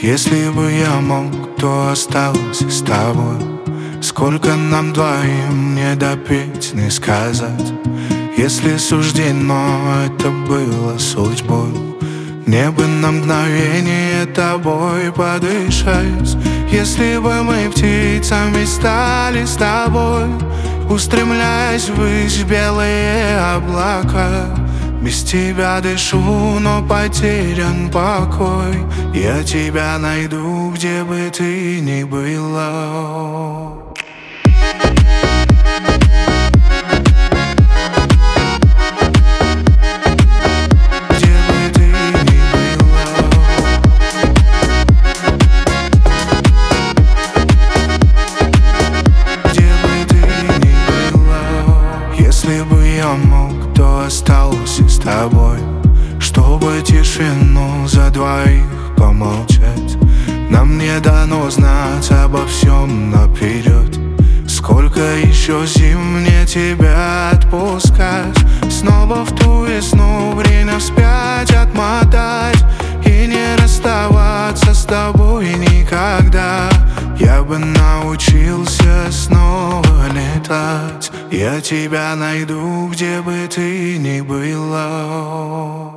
Если бы я мог, то остался с тобой. Сколько нам двоим не допеть, не сказать. Если суждено это было судьбой, мне бы на мгновение тобой подышать. Если бы мы птицами стали с тобой, устремляясь ввысь в белые облака. Без тебя дышу, но потерян покой. Я тебя найду, где бы ты ни была. Если бы я мог, то остался с тобой, чтобы тишину за двоих помолчать. Нам не дано знать обо всем наперед. Сколько еще зим мне тебя отпускать? Снова в ту весну время вспять отмотать и не расставаться с тобой никогда. Я бы научился снова летать. Я тебя найду, где бы ты ни была.